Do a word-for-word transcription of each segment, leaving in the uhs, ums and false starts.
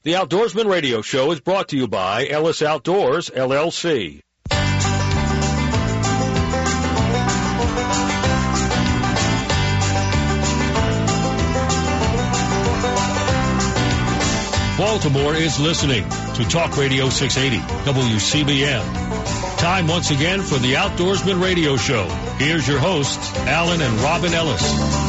The Outdoorsman Radio Show is brought to you by Ellis Outdoors, L L C. Baltimore is listening to Talk Radio six eighty, W C B M. Time once again for the Outdoorsman Radio Show. Here's your hosts, Alan and Robin Ellis.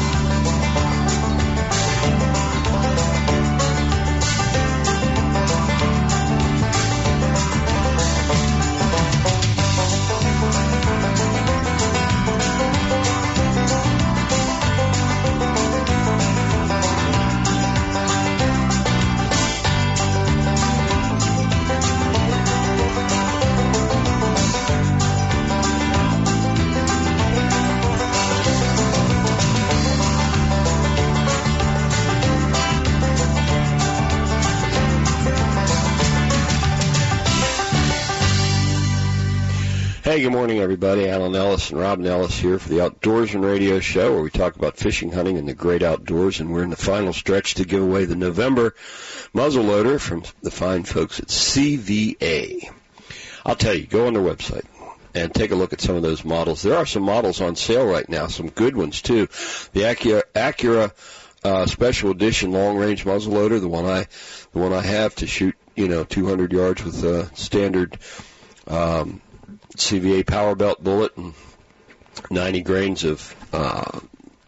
Hey, good morning, everybody. Alan Ellis and Robin Ellis here for the Outdoorsman Radio Show, where we talk about fishing, hunting, and the great outdoors. And we're in the final stretch to give away the November muzzleloader from the fine folks at C V A. I'll tell you, go on their website and take a look at some of those models. There are some models on sale right now, some good ones, too. The Acura, Acura uh, Special Edition long-range muzzleloader, the one I the one I have to shoot, you know, two hundred yards with a standard um C V A power belt bullet and ninety grains of uh,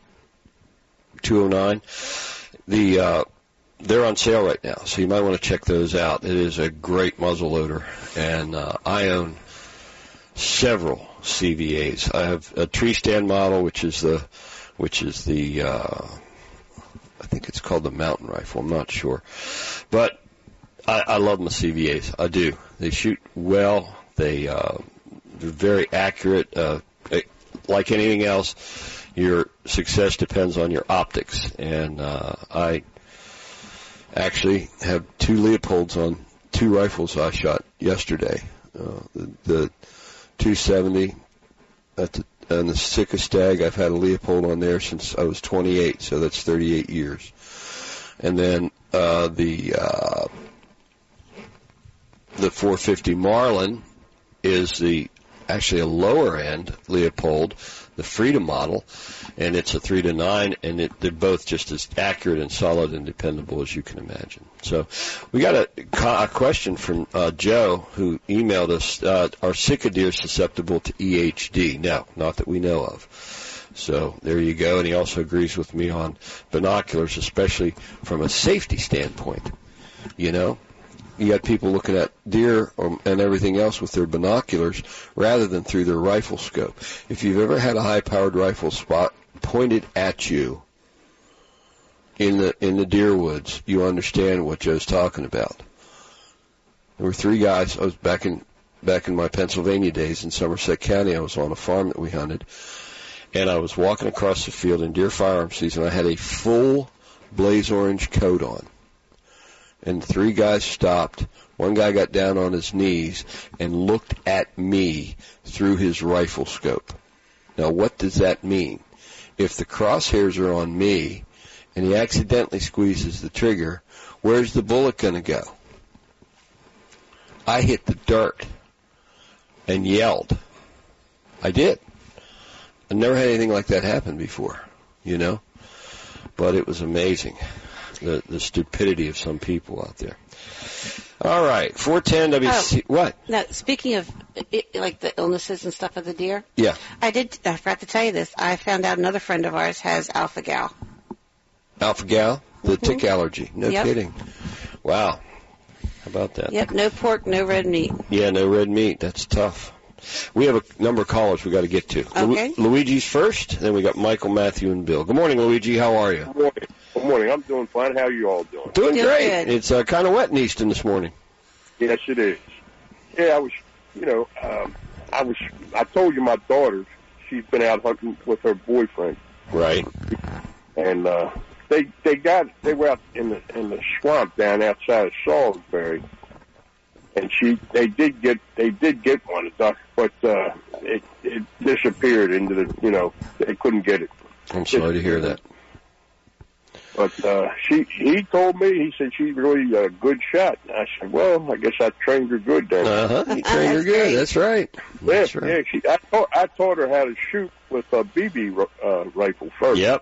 two oh nine. The uh, they're on sale right now, so you might want to check those out. It is a great muzzleloader, and uh, I own several C V As. I have a tree stand model, which is the which is the uh, I think it's called the mountain rifle. I'm not sure, but I, I love my C V As. I do. They shoot well. They uh, They're very accurate. Uh, like anything else, your success depends on your optics. And uh, I actually have two Leopolds on two rifles I shot yesterday. Uh, the, the two seventy at the, and the Sitka Stag, I've had a Leopold on there since I was twenty-eight, so that's thirty-eight years. And then uh, the uh, the four fifty Marlin is the actually a lower-end Leopold, the Freedom model, and it's a three to nine, and it, they're both just as accurate and solid and dependable as you can imagine. So we got a, a question from uh, Joe, who emailed us, uh, are Sitka deer susceptible to E H D? No, not that we know of. So there you go, and he also agrees with me on binoculars, especially from a safety standpoint, you know. You got people looking at deer or, and everything else with their binoculars rather than through their rifle scope. If you've ever had a high-powered rifle spot pointed at you in the in the deer woods, you understand what Joe's talking about. There were three guys. I was back in back in my Pennsylvania days in Somerset County. I was on a farm that we hunted, and I was walking across the field in deer firearm season. I had a full blaze orange coat on. And three guys stopped. One guy got down on his knees and looked at me through his rifle scope. Now, what does that mean? If the crosshairs are on me and he accidentally squeezes the trigger, where's the bullet going to go? I hit the dirt and yelled. I did. I never had anything like that happen before, you know? But it was amazing. The, the stupidity of some people out there. All right, four ten W C. Oh, what? Now, speaking of it, like the illnesses and stuff of the deer. Yeah. I did. I forgot to tell you this. I found out another friend of ours has alpha-gal. Alpha-gal? The mm-hmm. tick allergy. No yep. kidding. Wow. How about that? Yep. No pork, no red meat. Yeah, no red meat. That's tough. We have a number of callers we got to get to. Okay. Lu- Luigi's first. Then we got Michael, Matthew, and Bill. Good morning, Luigi. How are you? Good morning. Good morning. I'm doing fine. How are you all doing? Doing Doing great. good. It's uh, kind of wet in Easton this morning. Yes, it is. Yeah, I was, you know, um, I was, I told you my daughter, she's been out hunting with her boyfriend. Right. And, uh, they, they got, they were out in the, in the swamp down outside of Salisbury. And she, they did get, they did get one, a duck, but, uh, it, it disappeared into the, you know, they couldn't get it. I'm sorry to hear that. But uh, she, he told me, he said she's really a good shot. And I said, well, I guess I trained her good then. Uh-huh. You trained her good. That's right. That's yeah, right. yeah. She, I, taught, I taught her how to shoot with a B B uh, rifle first. Yep.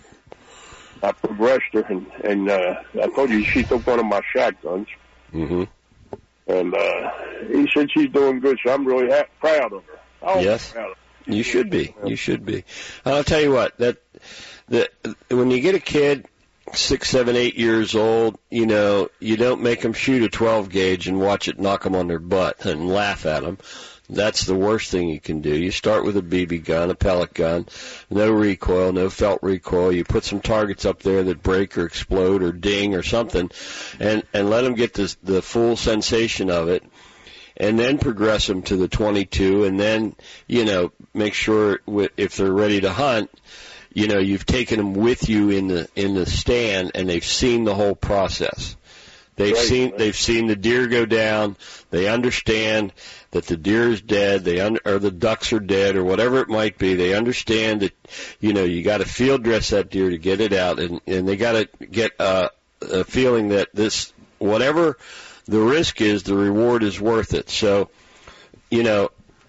I progressed her, and, and uh, I told you she took one of my shotguns. Mm-hmm. And uh, he said she's doing good, so I'm really ha- proud of her. Oh, yes. Proud of her. You should be. You should be. And I'll tell you what, that that when you get a kid six, seven, eight years old, you know, you don't make them shoot a twelve gauge and watch it knock them on their butt and laugh at them. That's the worst thing you can do. You start with a B B gun, a pellet gun, no recoil, no felt recoil. You put some targets up there that break or explode or ding or something, and and let them get this, the full sensation of it, and then progress them to the twenty-two, and then, you know, make sure if they're ready to hunt, you know, you've taken them with you in the in the stand, and they've seen the whole process. They've right, seen right. they've seen the deer go down. They understand that the deer is dead. They un- or the ducks are dead, or whatever it might be. They understand that, you know, you got to field dress that deer to get it out, and and they got to get uh, a feeling that this, whatever the risk is, the reward is worth it. So, you know,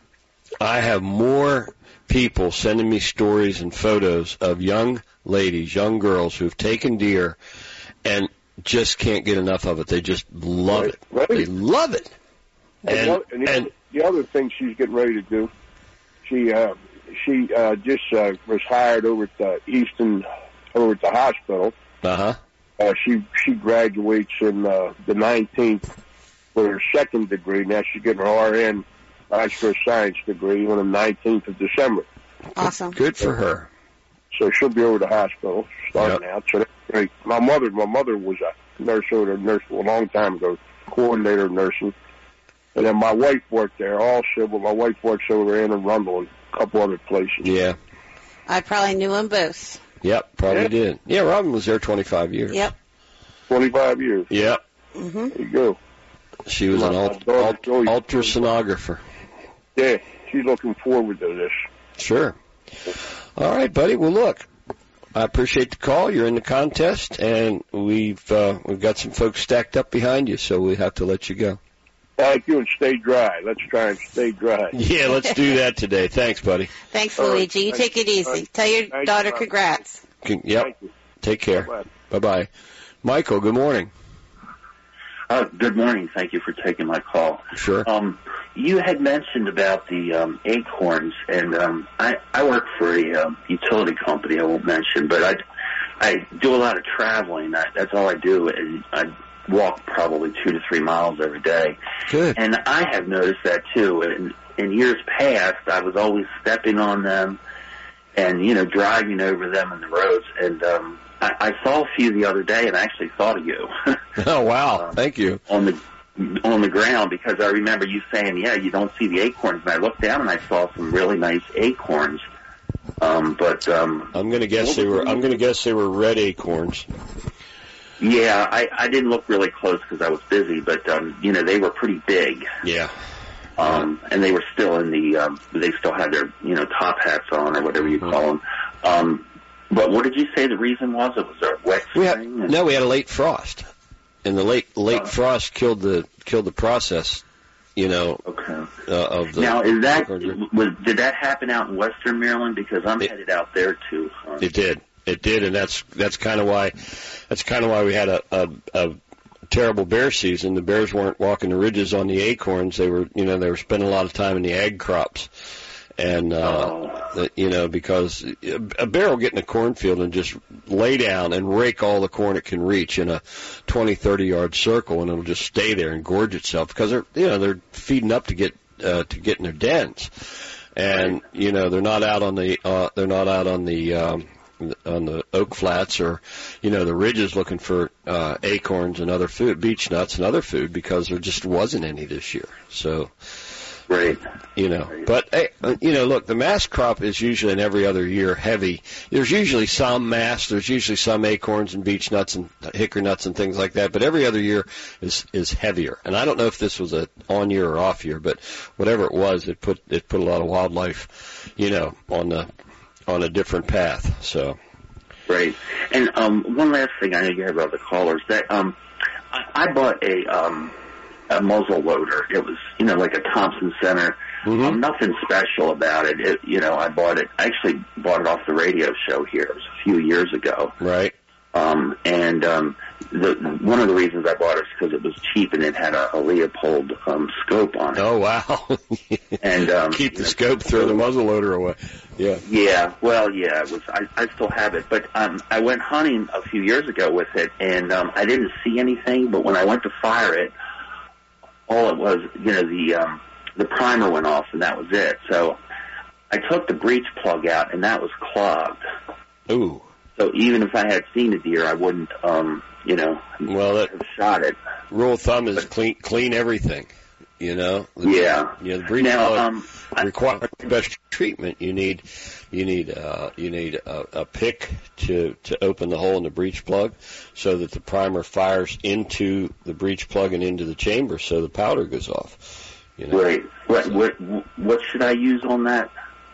I have more people sending me stories and photos of young ladies, young girls who've taken deer and just can't get enough of it. They just love right, it. Right. They love it. And, And, the, and, the, and the other thing she's getting ready to do, she uh, she uh, just uh, was hired over at the Easton, over at the hospital. uh-huh. Uh, she she graduates in uh, the nineteenth for her second degree. Now she's getting her R N, Bachelor of Science degree, on the nineteenth of December. Awesome. Good for her. So she'll be over the hospital starting Yep. out. So that's great. My mother, my mother was a nurse over there, nurse a long time ago, coordinator of nursing. And then my wife worked there also, but my wife works over in Arundel and a couple other places. Yeah. I probably knew them both. Yep, probably Yeah. did. Yeah, Robin was there twenty-five years. Yep. twenty-five years. Yep. Mm-hmm. There you go. She was My- an my ult- daughter ult- Joey- ultrasonographer. Yeah, she's looking forward to this. Sure. All right, buddy. Well, look, I appreciate the call. You're in the contest, and we've uh, we've got some folks stacked up behind you, so we have to let you go. Thank you, and stay dry. Let's try and stay dry. Yeah, let's do that today. Thanks, buddy. Thanks, All right. Luigi. You Thanks. take it easy. All right. Tell your Thanks, daughter Rob. congrats. Con- Yep. Thank you. Take care. Bye-bye. Bye-bye. Michael, good morning. Uh, good morning. Thank you for taking my call. Sure. Um, you had mentioned about the um, acorns, and um, I, I work for a um, utility company I won't mention, but I, I do a lot of traveling. I, that's all I do, and I walk probably two to three miles every day. Good. And I have noticed that, too. In, in years past, I was always stepping on them and, you know, driving over them in the roads, and um, I, I saw a few the other day, and I actually thought of you. Oh, wow. Um, Thank you. on the on the ground, because I remember you saying, yeah, you don't see the acorns. And I looked down and I saw some really nice acorns. Um, but um, I'm going to guess they were I'm going to guess they were red acorns. yeah, I, I didn't look really close because I was busy, but um, you know, they were pretty big. Yeah. Um, and they were still in the, um, they still had their, you know, top hats on or whatever you Mhm. call them. Um, but what did you say the reason was? It was a wet We had, spring? no, we had a late frost. And the late late Oh. frost killed the killed the process, you know, Okay. uh, of the Now, is that, acorns. was, did that happen out in Western Maryland? Because I'm It- headed out there too. Um, It did. It did, and that's that's kind of why that's kind of why we had a, a a terrible bear season. The bears weren't walking the ridges on the acorns. They were, you know, they were spending a lot of time in the ag crops, and uh, Oh. the- you know, because a bear will get in a cornfield and just lay down and rake all the corn it can reach in a twenty, thirty yard circle, and it'll just stay there and gorge itself because they're, you know, they're feeding up to get uh, to get in their dens, and you know, they're not out on the uh, they're not out on the um, on the oak flats or, you know, the ridges looking for uh, acorns and other food, beech nuts and other food, because there just wasn't any this year. So, Great. you know, but, hey, uh, you know, look, the mass crop is usually in every other year heavy. There's usually some mass, there's usually some acorns and beech nuts and hickory nuts and things like that, but every other year is is heavier. And I don't know if this was a on year or off year, but whatever it was, it put it put a lot of wildlife, you know, on the on a different path. So, Right. And um, one last thing, I know you have other callers. That um, I, I bought a um, a muzzle loader. It was, you know, like a Thompson Center. Mm-hmm. Um, nothing special about it. it. You know, I bought it. I actually bought it off the radio show here. It was a few years ago. Right. Um, and um, the, one of the reasons I bought it is because it was cheap and it had a, a Leopold um, scope on it. Oh, wow. And um, keep the scope, throw the muzzle loader away. Yeah. Yeah. Well, yeah. It was. I, I still have it, but um, I went hunting a few years ago with it, and um, I didn't see anything. But when I went to fire it, all it was, you know, the um, the primer went off, and that was it. So I took the breech plug out, and that was clogged. Ooh. So even if I had seen a deer, I wouldn't, um, you know, well, that, have shot it. Rule of thumb is but, clean clean everything, you know. The, yeah. You know, the breech now, plug um, requires special treatment. You need you need uh, you need a, a pick to to open the hole in the breech plug, so that the primer fires into the breech plug and into the chamber, so the powder goes off. You know? Right. What so, what what should I use on that?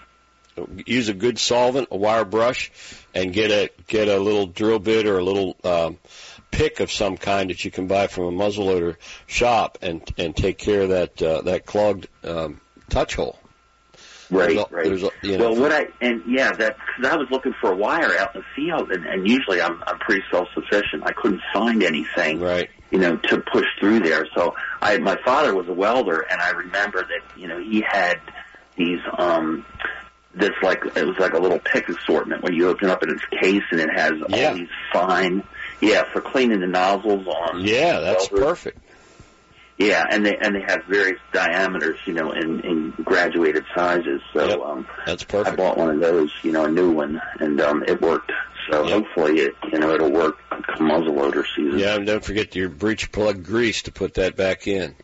Use a good solvent, a wire brush, and get a get a little drill bit or a little um, pick of some kind that you can buy from a muzzleloader shop, and and take care of that uh, that clogged um, touch hole. Right, a, right. A, you know, well, what I and yeah, that because I was looking for a wire out in the field, and, and usually I'm I'm pretty self-sufficient. I couldn't find anything, right, you know, to push through there. So I my father was a welder, and I remember that you know he had these um. This like it was like a little pick assortment when you open up in its case, and it has yeah. all these fine, yeah, for cleaning the nozzles on. Yeah, that's welders. Perfect. Yeah, and they and they have various diameters, you know, in, in graduated sizes. So yep. um, that's perfect. I bought one of those, you know, a new one, and um, it worked. So yep. hopefully, it you know, it'll work come muzzleloader season. Yeah, and don't forget your breech plug grease to put that back in.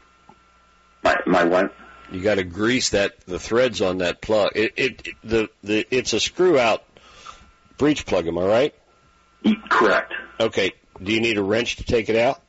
My my what? You got to grease that the threads on that plug. It, it the the it's a screw out breech plug. Am I right? Correct. Okay. Do you need a wrench to take it out?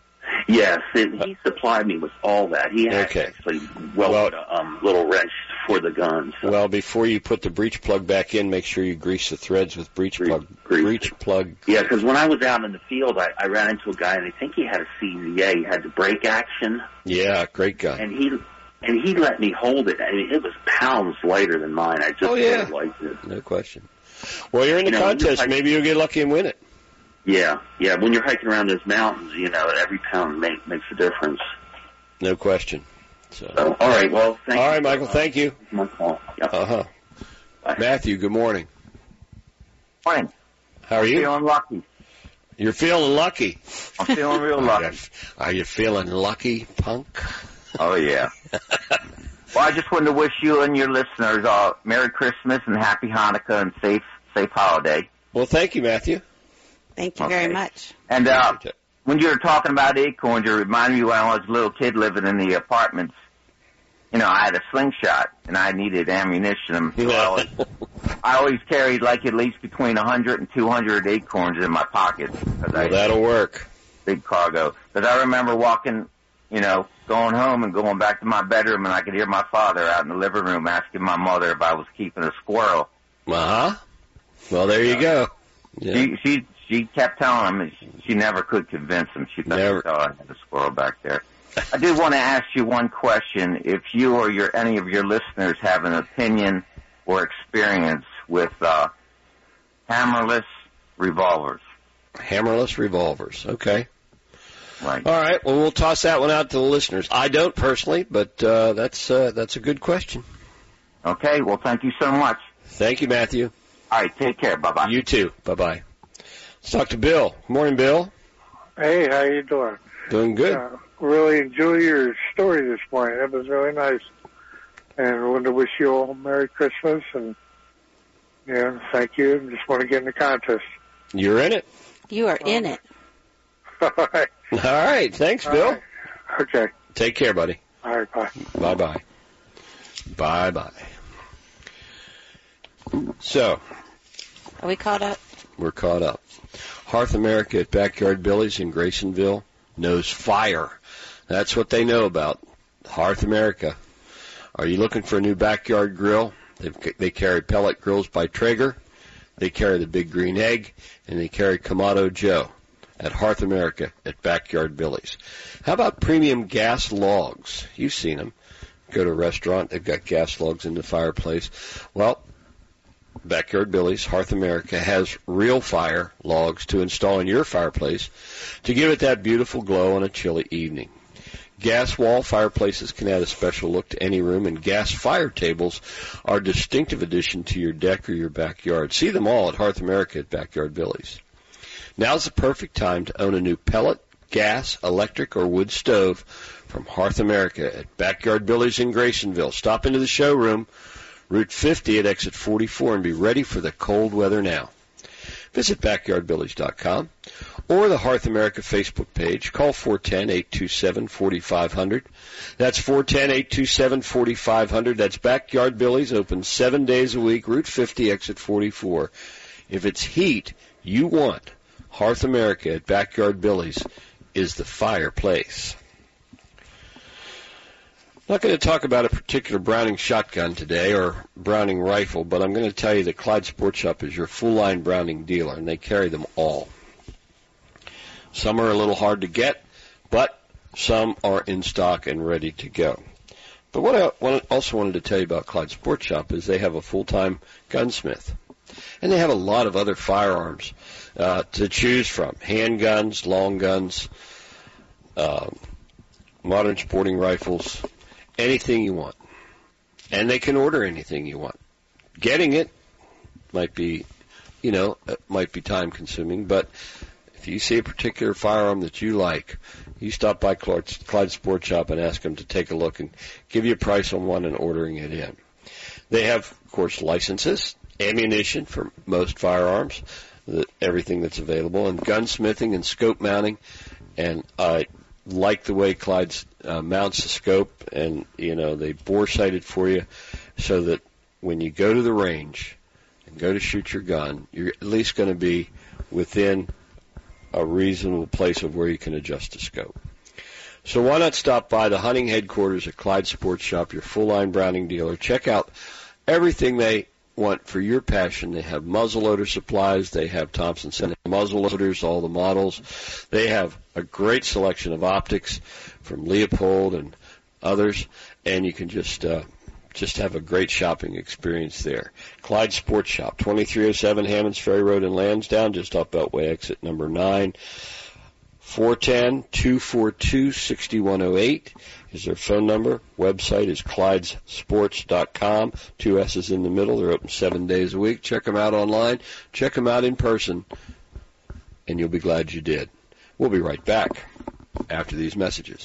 Yes, it, he supplied me with all that. He had okay. actually welded well, a um, little wrench for the gun. So. Well, before you put the breech plug back in, make sure you grease the threads with breech Grease, plug. grease breech plug. Yeah, because when I was out in the field, I, I ran into a guy, and I think he had a C Z A. He had the brake action. Yeah, great guy. And he. And he let me hold it. I mean, it was pounds lighter than mine. I just oh, yeah. really liked it. No question. Well, you're in the you know, contest. Hiking, maybe you'll get lucky and win it. Yeah, yeah. When you're hiking around those mountains, you know, every pound make, makes a difference. No question. So, so all right. Well, thank all you. All right, Michael. Thank you. My call. Yep. Uh huh. Bye. Matthew, good morning. Morning. How are you? I'm feeling lucky. You're feeling lucky. I'm feeling real lucky. Are you feeling lucky, punk? Oh, yeah. Well, I just wanted to wish you and your listeners uh, Merry Christmas and Happy Hanukkah and safe safe holiday. Well, thank you, Matthew. Thank you okay. very much. And uh, when you were talking about acorns, you reminded me when I was a little kid living in the apartments, you know, I had a slingshot and I needed ammunition. So I, always, I always carried like at least between one hundred and two hundred acorns in my pocket. Well, I, that'll work. Big cargo. Because I remember walking, you know, going home and going back to my bedroom, and I could hear my father out in the living room asking my mother if I was keeping a squirrel. Uh-huh. Well, there you go. Yeah. She, she she kept telling him, and she, she never could convince him. She thought never. she thought I had a squirrel back there. I did want to ask you one question. If you or your any of your listeners have an opinion or experience with uh, hammerless revolvers. Hammerless revolvers. Okay. Right. All right. Well, we'll toss that one out to the listeners. I don't personally, but uh, that's uh, that's a good question. Okay. Well, thank you so much. Thank you, Matthew. All right. Take care. Bye-bye. You too. Bye-bye. Let's talk to Bill. Good morning, Bill. Hey, how you doing? Doing good. Uh, really enjoy your story this morning. That was really nice. And I wanted to wish you all Merry Christmas. And, yeah, thank you. And just want to get in the contest. You're in it. You are in it. All right. All right. Thanks, Bill. Right. Okay. Take care, buddy. All right. Bye. Bye-bye. Bye-bye. So. Are we caught up? We're caught up. Hearth America at Backyard Billy's in Graysonville knows fire. That's what they know about. Hearth America. Are you looking for a new backyard grill? They've, they carry pellet grills by Traeger. They carry the Big Green Egg, and they carry Kamado Joe at Hearth America at Backyard Billy's. How about premium gas logs? You've seen them. Go to a restaurant, they've got gas logs in the fireplace. Well, Backyard Billy's, Hearth America, has real fire logs to install in your fireplace to give it that beautiful glow on a chilly evening. Gas wall fireplaces can add a special look to any room, and gas fire tables are a distinctive addition to your deck or your backyard. See them all at Hearth America at Backyard Billy's. Now's the perfect time to own a new pellet, gas, electric, or wood stove from Hearth America at Backyard Billy's in Graysonville. Stop into the showroom, Route fifty at exit forty-four, and be ready for the cold weather now. Visit backyard billies dot com or the Hearth America Facebook page. Call four one zero, eight two seven, four five zero zero. That's four one zero, eight two seven, four five zero zero. That's Backyard Billy's, open seven days a week, Route fifty, exit forty-four. If it's heat you want, Hearth America at Backyard Billy's is the fireplace. I'm not going to talk about a particular Browning shotgun today or Browning rifle, but I'm going to tell you that Clyde Sports Shop is your full-line Browning dealer, and they carry them all. Some are a little hard to get, but some are in stock and ready to go. But what I also wanted to tell you about Clyde Sports Shop is they have a full-time gunsmith, and they have a lot of other firearms uh, to choose from: handguns, long guns, uh, modern sporting rifles, anything you want. And they can order anything you want. Getting it might be, you know, it might be time-consuming, but if you see a particular firearm that you like, you stop by Clyde Sports Shop and ask them to take a look and give you a price on one and ordering it in. They have, of course, licenses, ammunition for most firearms, everything that's available, and gunsmithing and scope mounting. And I like the way Clyde uh, mounts the scope, and, you know, they bore sight it for you so that when you go to the range and go to shoot your gun, you're at least going to be within a reasonable place of where you can adjust the scope. So why not stop by the hunting headquarters at Clyde Sports Shop, your full-line Browning dealer. Check out everything they want for your passion. They have muzzleloader supplies. They have Thompson Center muzzleloaders, all the models. They have a great selection of optics from Leopold and others, and you can just uh, just have a great shopping experience there. Clyde Sports Shop, twenty-three oh seven Hammonds Ferry Road in Lansdowne, just off Beltway exit number nine. four one zero, two four two, six one zero eight is their phone number. Website is clydes sports dot com. Two S's in the middle. They're open seven days a week. Check them out online. Check them out in person, and you'll be glad you did. We'll be right back after these messages.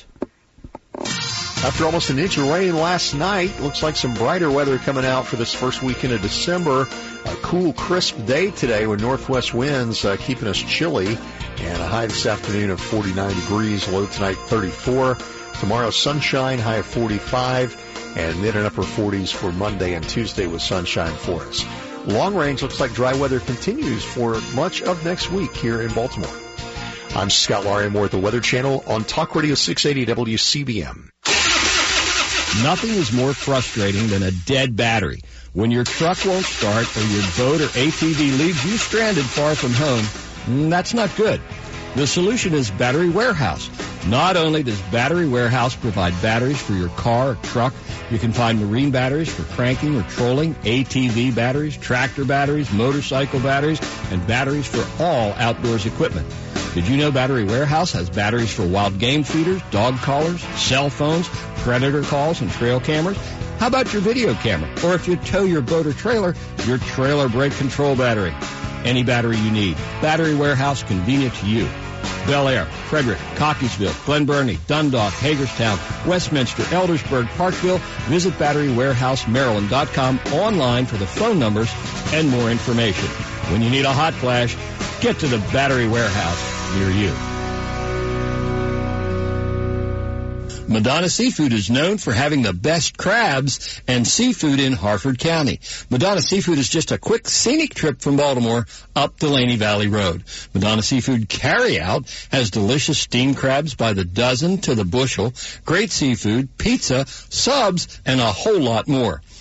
After almost an inch of rain last night, looks like some brighter weather coming out for this first weekend of December. A cool, crisp day today with northwest winds uh, keeping us chilly, and a high this afternoon of forty-nine degrees, low tonight thirty-four. Tomorrow sunshine, high of forty-five, and mid and upper forties for Monday and Tuesday with sunshine for us. Long range looks like dry weather continues for much of next week here in Baltimore. I'm Scott Laurie Moore at the Weather Channel on Talk Radio six eighty W C B M. Nothing is more frustrating than a dead battery. When your truck won't start or your boat or A T V leaves you stranded far from home, that's not good. The solution is Battery Warehouse. Not only does Battery Warehouse provide batteries for your car or truck, you can find marine batteries for cranking or trolling, A T V batteries, tractor batteries, motorcycle batteries, and batteries for all outdoors equipment. Did you know Battery Warehouse has batteries for wild game feeders, dog collars, cell phones, predator calls, and trail cameras? How about your video camera? Or if you tow your boat or trailer, your trailer brake control battery. Any battery you need. Battery Warehouse, convenient to you. Bel Air, Frederick, Cockeysville, Glen Burnie, Dundalk, Hagerstown, Westminster, Eldersburg, Parkville. Visit battery warehouse maryland dot com online for the phone numbers and more information. When you need a hot flash, get to the Battery Warehouse near you. Madonna Seafood is known for having the best crabs and seafood in Harford County. Madonna Seafood is just a quick, scenic trip from Baltimore up Delaney Valley Road. Madonna Seafood Carryout has delicious steamed crabs by the dozen to the bushel, great seafood, pizza, subs, and a whole lot more.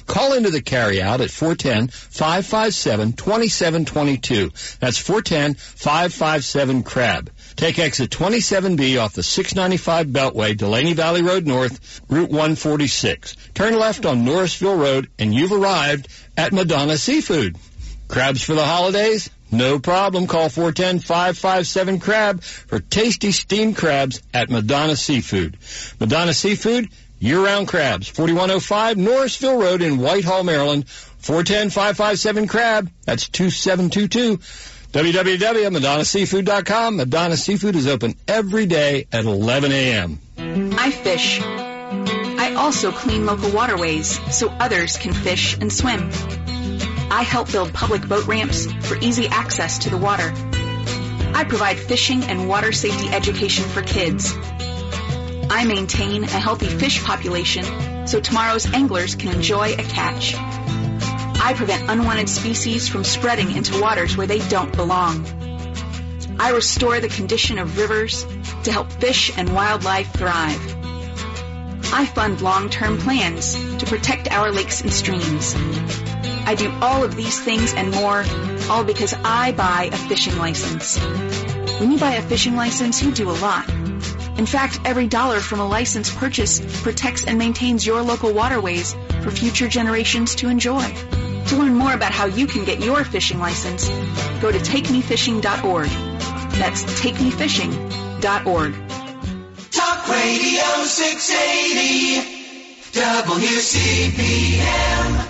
Call into the carryout at four one zero, five five seven, two seven two two. That's four one zero, five five seven, crab. Take exit twenty-seven B off the six ninety-five Beltway, Delaney Valley Road North, Route one forty-six. Turn left on Norrisville Road, and you've arrived at Madonna Seafood. Crabs for the holidays? No problem. Call four one zero, five five seven, crab for tasty steamed crabs at Madonna Seafood. Madonna Seafood, year-round crabs. forty-one oh five Norrisville Road in Whitehall, Maryland. four one zero, five five seven, crab. That's two seven two two. w w w dot madonna seafood dot com. Madonna Seafood is open every day at eleven a.m. I fish. I also clean local waterways so others can fish and swim. I help build public boat ramps for easy access to the water. I provide fishing and water safety education for kids. I maintain a healthy fish population so tomorrow's anglers can enjoy a catch. I prevent unwanted species from spreading into waters where they don't belong. I restore the condition of rivers to help fish and wildlife thrive. I fund long-term plans to protect our lakes and streams. I do all of these things and more, all because I buy a fishing license. When you buy a fishing license, you do a lot. In fact, every dollar from a license purchase protects and maintains your local waterways for future generations to enjoy. To learn more about how you can get your fishing license, go to take me fishing dot org. That's take me fishing dot org. Talk Radio six eighty, W C P M.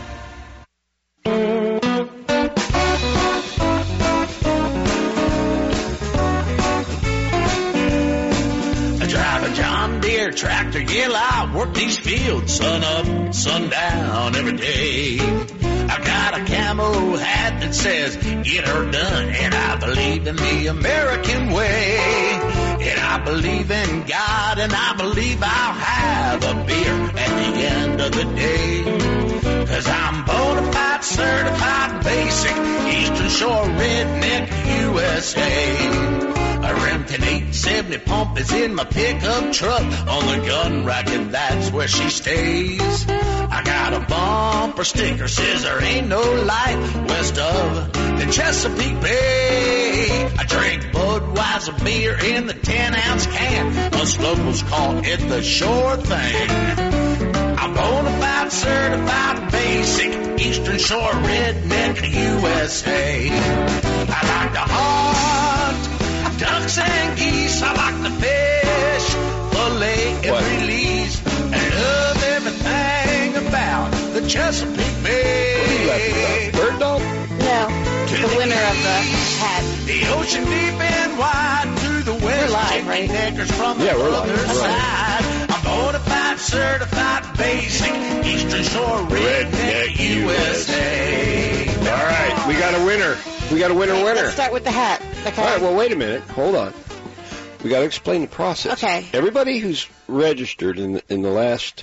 Tractor, yeah, I work these fields sun up, sundown every day. I got a camo hat that says get her done, and I believe in the American way. And I believe in God, and I believe I'll have a beer at the end of the day. Cause I'm bona fide, certified, basic, Eastern Shore redneck U S A. A Remington eight seventy pump is in my pickup truck. On the gun rack, and that's where she stays. I got a bumper sticker, says there ain't no light west of the Chesapeake Bay. I drink Budweiser beer in the ten ounce can. Us locals call it the Shore thing. I'm bona fide, certified, basic, Eastern Shore redneck U S A. I like to hunt ducks and geese, I like to fish, fillet and release, and love everything about the Chesapeake Bay. What are you laughing about? Bird dog? No, the, the winner of the hat. The ocean deep and wide to the west. We're live, right? Deckers from yeah, the we're other live. side. I'm bona fide, certified, basic, Eastern Shore redneck U S A. All right, we got a winner. We got a winner, winner. Let's start with the hat. Okay. All right, well, wait a minute. Hold on. We got to explain the process. Okay. Everybody who's registered in the, in the last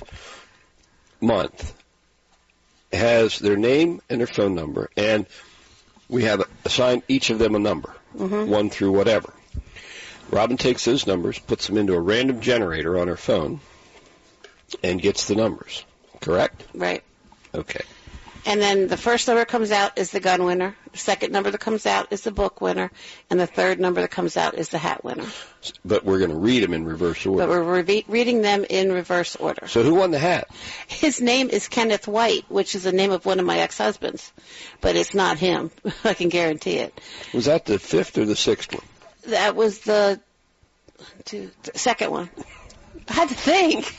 month has their name and their phone number, and we have assigned each of them a number, mm-hmm. one through whatever. Robin takes those numbers, puts them into a random generator on her phone, and gets the numbers. Correct? Right. Okay. And then the first number that comes out is the gun winner. The second number that comes out is the book winner. And the third number that comes out is the hat winner. But we're going to read them in reverse order. But we're re- reading them in reverse order. So who won the hat? His name is Kenneth White, which is the name of one of my ex-husbands. But it's not him. I can guarantee it. Was that the fifth or the sixth one? That was the, two, the second one. I had to think.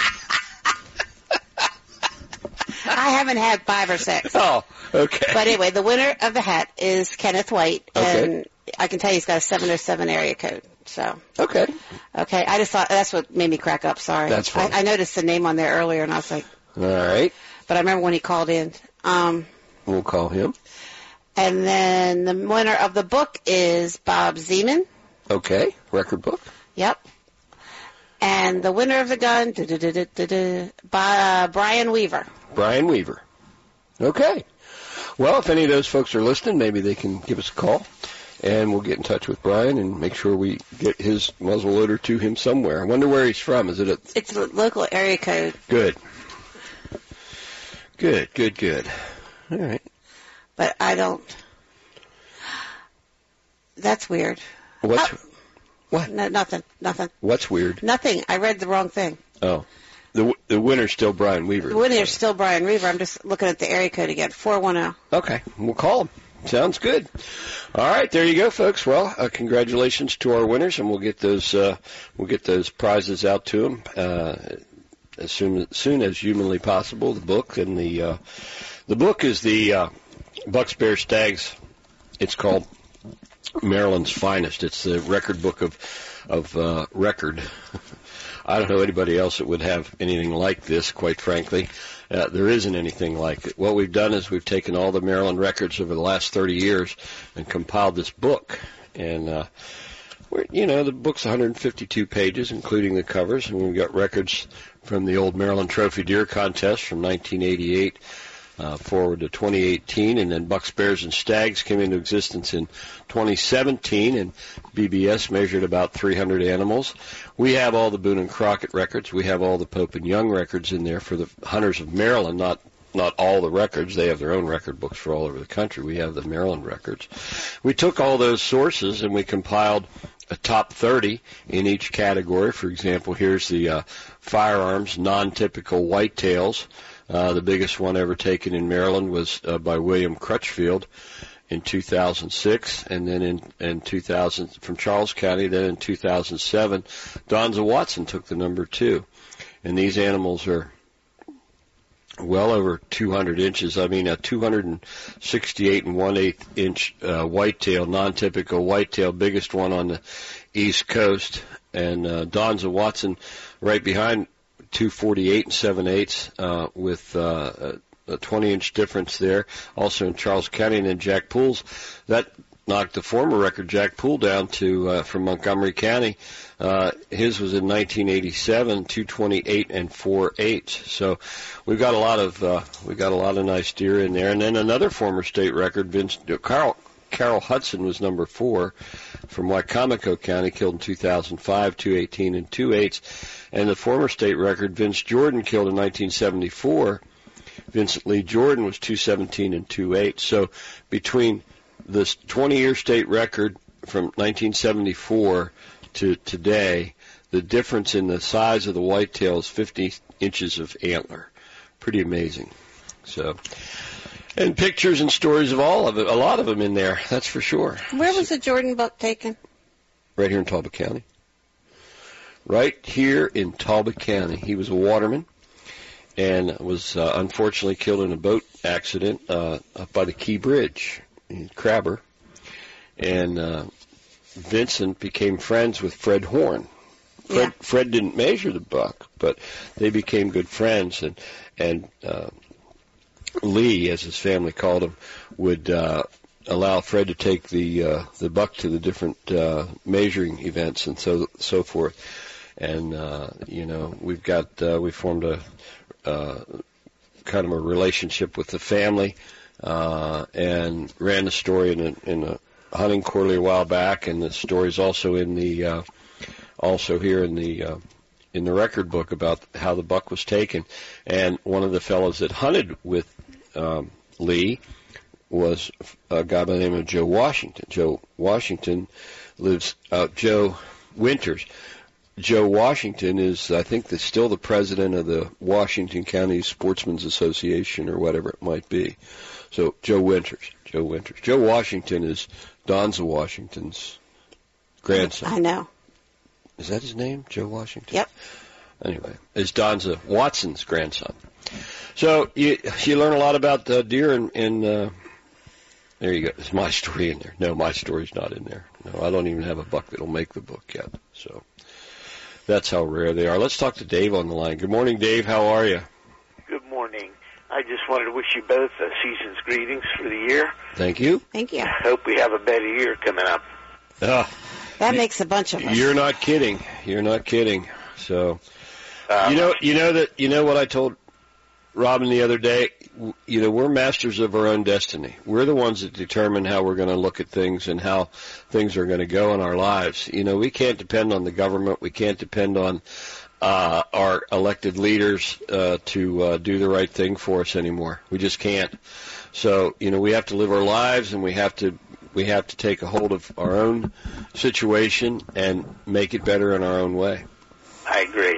I haven't had five or six. Oh, okay. But anyway, the winner of the hat is Kenneth White, okay. and I can tell you he's got a seven oh seven area code. So okay, okay. I just thought that's what made me crack up. Sorry, that's fine. I, I noticed the name on there earlier, and I was like, all right. But I remember when he called in. Um, we'll call him. And then the winner of the book is Bob Zeman. Okay, record book. Yep. And the winner of the gun, da, da, da, da, da, da, by, uh, Brian Weaver. Brian Weaver. Okay. Well, if any of those folks are listening, maybe they can give us a call, and we'll get in touch with Brian and make sure we get his muzzleloader to him somewhere. I wonder where he's from. Is it a... It's a local area code. Good. Good, good, good. All right. But I don't. That's weird. What's oh. what? No, nothing. Nothing. What's weird? Nothing. I read the wrong thing. Oh, the the winner's still Brian Weaver. The winner's still Brian Weaver. I'm just looking at the area code again. Four one zero. Okay, we'll call him. Sounds good. All right, there you go, folks. Well, uh, congratulations to our winners, and we'll get those uh, we'll get those prizes out to them uh, as soon as soon as humanly possible. The book and the uh, the book is the uh, Bucks, Bears, Stags. It's called Maryland's Finest. It's the record book of of uh, record. I don't know anybody else that would have anything like this, quite frankly. Uh, there isn't anything like it. What we've done is we've taken all the Maryland records over the last thirty years and compiled this book. And, uh, we're, you know, the book's one hundred fifty-two pages, including the covers, and we've got records from the old Maryland Trophy Deer Contest from nineteen eighty-eight uh, forward to twenty eighteen, and then Bucks, Bears, and Stags came into existence in twenty seventeen, and B B S measured about three hundred animals. We have all the Boone and Crockett records. We have all the Pope and Young records in there for the hunters of Maryland, not not all the records. They have their own record books for all over the country. We have the Maryland records. We took all those sources and we compiled a top thirty in each category. For example, here's the uh, firearms, non-typical whitetails. Uh, the biggest one ever taken in Maryland was uh, by William Crutchfield in two thousand six, and then in, in two thousand from Charles County. Then in two thousand seven, Donza Watson took the number two, and these animals are well over two hundred inches. I mean, a two hundred sixty-eight and one eighth inch uh, whitetail, non-typical whitetail, biggest one on the East Coast, and uh, Donza Watson right behind, two forty-eight and seven eighths, uh, with uh, a twenty inch difference there. Also in Charles County, and then Jack Poole's, that knocked the former record, Jack Poole, down to, uh, from Montgomery County. Uh, his was in nineteen eighty-seven, two twenty-eight and four eighths. So we've got a lot of, uh, we've got a lot of nice deer in there. And then another former state record, Vince, Carl, Carol Hudson was number four from Wicomico County, killed in two thousand five, two eighteen and two eighths. And the former state record, Vince Jordan, killed in nineteen seventy-four. Vincent Lee Jordan was two seventeen and two eighths. So between this twenty-year state record from nineteen seventy-four to today, the difference in the size of the whitetail is fifty inches of antler. Pretty amazing. So, and pictures and stories of all of it, a lot of them in there, that's for sure. Where was the Jordan buck taken? Right here in Talbot County. Right here in Talbot County. He was a waterman and was uh, unfortunately killed in a boat accident uh, up by the Key Bridge in Crabber. And uh, Vincent became friends with Fred Horn. Fred, yeah. Fred didn't measure the buck, but they became good friends. And, and uh, Lee, as his family called him, would uh, allow Fred to take the uh, the buck to the different uh, measuring events and so so forth. And uh, you know, we've got uh, we formed a uh, kind of a relationship with the family, uh, and ran the story in a, in a hunting quarterly a while back, and the story's also in the uh, also here in the uh, in the record book about how the buck was taken. And one of the fellows that hunted with um, Lee was a guy by the name of Joe Washington. Joe Washington lives out. Joe Winters. Joe Washington is, I think, the, still the president of the Washington County Sportsmen's Association or whatever it might be. So Joe Winters. Joe Winters. Joe Washington is Donza Washington's grandson. I know. Is that his name, Joe Washington? Yep. Anyway, is Donza Watson's grandson. So you you learn a lot about uh, deer, and, and uh, there you go. Is my story in there? No, my story's not in there. No, I don't even have a buck that'll make the book yet. So that's how rare they are. Let's talk to Dave on the line. Good morning, Dave. How are you? Good morning. I just wanted to wish you both a season's greetings for the year. Thank you. Thank you. I hope we have a better year coming up. Uh, that makes a bunch of us. You're not kidding. You're not kidding. So, um, you know, you know that you know what I told Robin the other day. You know, we're masters of our own destiny. We're the ones that determine how we're going to look at things and how things are going to go in our lives. You know, we can't depend on the government. We can't depend on uh, our elected leaders uh, to uh, do the right thing for us anymore. We just can't. So, you know, we have to live our lives, and we have to we have to take a hold of our own situation and make it better in our own way. I agree.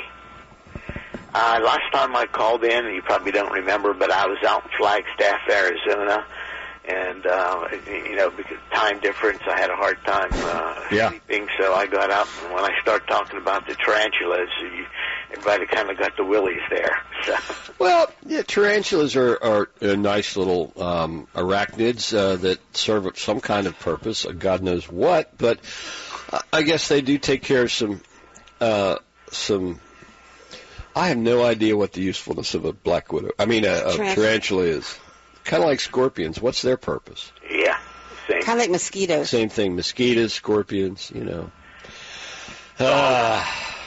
Uh, last time I called in, and you probably don't remember, but I was out in Flagstaff, Arizona, and, uh, you know, because time difference, I had a hard time uh, yeah. sleeping, so I got up, and when I start talking about the tarantulas, you, everybody kind of got the willies there. So. Well, yeah, tarantulas are, are uh, nice little um, arachnids uh, that serve some kind of purpose, God knows what, but I guess they do take care of some uh, some... I have no idea what the usefulness of a black widow, I mean, a, a tarantula. tarantula is. Kind of like scorpions. What's their purpose? Yeah, same. Kind of like mosquitoes. Same thing. Mosquitoes, scorpions, you know. Uh,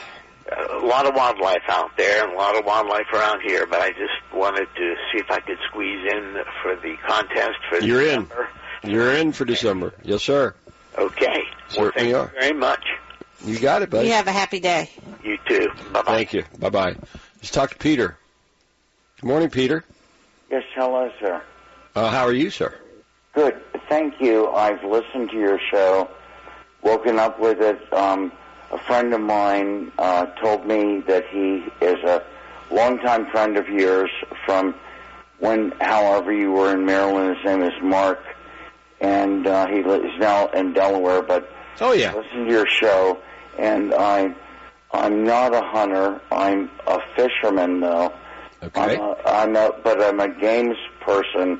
a lot of wildlife out there and a lot of wildlife around here, but I just wanted to see if I could squeeze in for the contest for You're December. in. You're in for December. Yes, sir. Okay. Certainly well, thank are. you very much. You got it, buddy. You have a happy day. You too. Bye-bye. Thank you. Bye-bye. Let's talk to Peter. Good morning, Peter. Yes, hello, sir. Uh, how are you, sir? Good. Thank you. I've listened to your show, woken up with it. Um, a friend of mine uh, told me that he is a longtime friend of yours from when, however, you were in Maryland. His name is Mark, and uh, he is now in Delaware, but oh, yeah. I listened to your show, and I, I'm not a hunter. I'm a fisherman, though. Okay. I'm a, I'm a, but I'm a games person,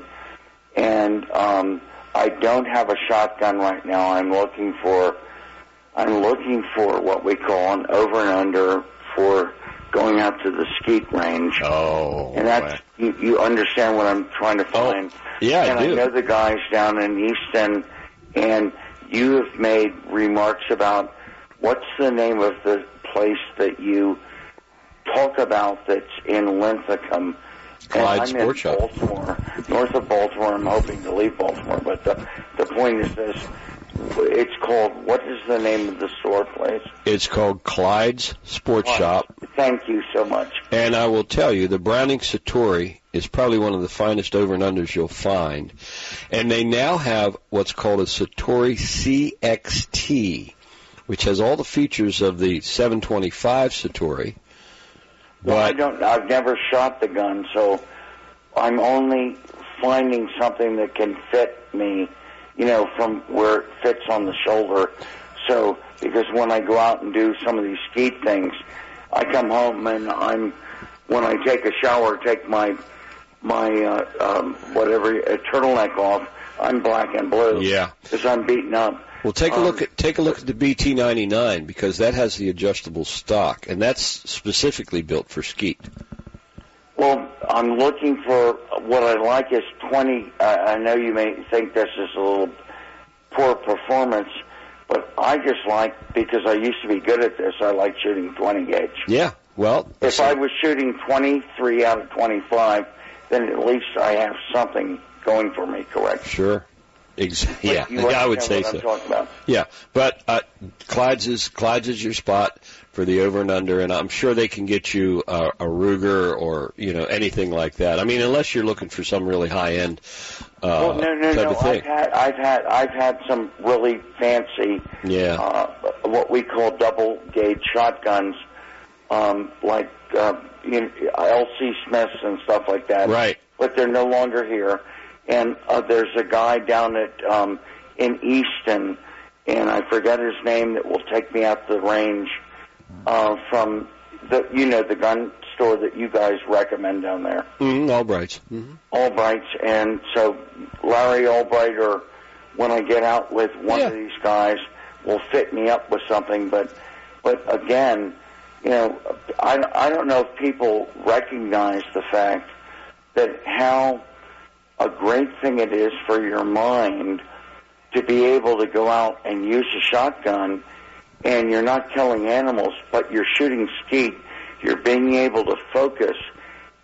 and um, I don't have a shotgun right now. I'm looking for, I'm looking for what we call an over and under for going out to the skeet range. Oh, and that's you, you understand what I'm trying to find. Oh, yeah, and I do. I know the guys down in Easton, and you have made remarks about what's the name of the place that you talk about that's in Linthicum. Clyde and I'm Sport in Shop. Baltimore, north of Baltimore. I'm hoping to leave Baltimore, but the, the point is this. It's called, what is the name of the store place? It's called Clyde's Sports Clyde. Shop. Thank you so much. And I will tell you, the Browning Satori is probably one of the finest over and unders you'll find. And they now have what's called a Satori C X T, which has all the features of the seven twenty-five Satori. Well, but I don't, I've never shot the gun, so I'm only finding something that can fit me, you know, from where it fits on the shoulder. So, because when I go out and do some of these skeet things, I come home and I'm, when I take a shower, take my, my, uh, um, whatever, a turtleneck off, I'm black and blue. Yeah. Because I'm beaten up. Well, take a Um, look at take a look at the B T ninety-nine because that has the adjustable stock, and that's specifically built for skeet. Well, I'm looking for what I like is twenty. Uh, I know you may think this is a little poor performance, but I just like, because I used to be good at this, I like shooting twenty gauge. Yeah, well, If I was shooting twenty-three out of twenty-five, then at least I have something going for me, correct? Sure. Ex- yeah, you I would understand say what so. I'm talking about. Yeah, but uh, Clyde's is Clyde's is your spot for the over and under, and I'm sure they can get you a, a Ruger or you know anything like that. I mean, unless you're looking for some really high end uh, well, no, no, type no. of thing. I've had, I've had, I've had some really fancy, Yeah. uh, what we call double gauge shotguns, um, like uh, you know, L C Smiths and stuff like that. Right. But they're no longer here. And uh, there's a guy down at um, in Easton, and I forget his name, that will take me out to the range uh, from the you know the gun store that you guys recommend down there. Mm-hmm, Albrights. Mm-hmm. Albright's, and so Larry Albright, or when I get out with one Yeah. of these guys, will fit me up with something. But but again, you know, I I don't know if people recognize the fact that how a great thing it is for your mind to be able to go out and use a shotgun, and you're not killing animals, but you're shooting skeet. You're being able to focus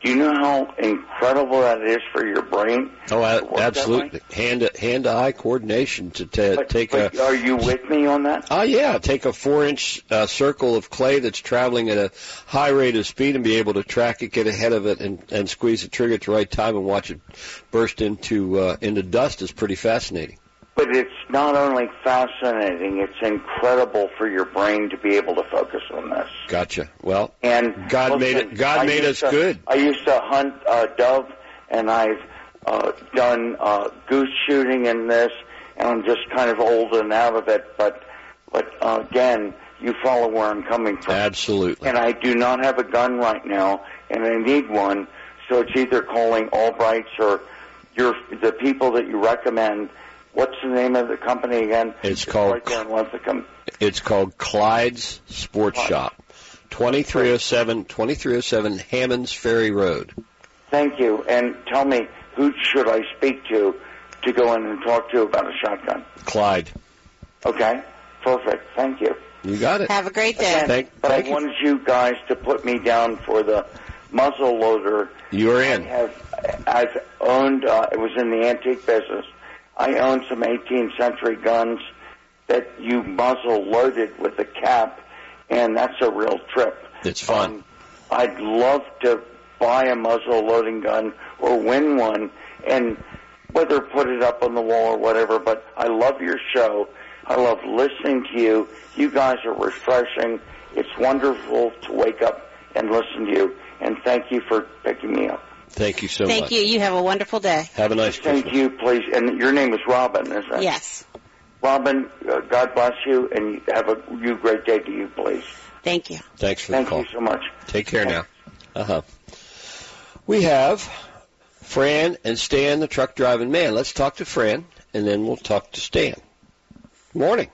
Do you know how incredible that is for your brain? Oh, absolutely. Hand to, hand to eye coordination to t- but, take but a. Are you with me on that? Oh yeah, take a four-inch uh, circle of clay that's traveling at a high rate of speed and be able to track it, get ahead of it, and, and squeeze the trigger at the right time and watch it burst into uh, into dust is pretty fascinating. But it's not only fascinating; it's incredible for your brain to be able to focus on this. Gotcha. Well, and God listen, made it. God I made us to, good. I used to hunt uh, dove, and I've uh, done uh, goose shooting in this, and I'm just kind of old and out of it. But, but uh, again, you follow where I'm coming from. Absolutely. And I do not have a gun right now, and I need one. So it's either calling Albrights or your the people that you recommend. What's the name of the company again? It's called. Right there in Linthicum. It's called Clyde's Sports Clyde. Shop, twenty-three oh seven, twenty-three oh seven Hammonds Ferry Road. Thank you. And tell me, who should I speak to to go in and talk to about a shotgun? Clyde. Okay. Perfect. Thank you. You got it. Have a great day. Again, Thank, but thank I you. wanted you guys to put me down for the muzzle loader. You're in. I have, I've owned, uh, it was in the antique business. I own some eighteenth century guns that you muzzle loaded with a cap, and that's a real trip. It's fun. Um, I'd love to buy a muzzle loading gun or win one, and whether put it up on the wall or whatever, but I love your show. I love listening to you. You guys are refreshing. It's wonderful to wake up and listen to you, and thank you for picking me up. Thank you so Thank much. you. You have a wonderful day. Have a nice Christmas. Thank you, please. And your name is Robin, isn't it? Yes. Robin, uh, God bless you, and have a you great day to you, please. Thank you. Thanks for Thank the call. you so much. Take care now. Uh-huh. We have Fran and Stan, the truck driving man. Let's talk to Fran, and then we'll talk to Stan. Morning.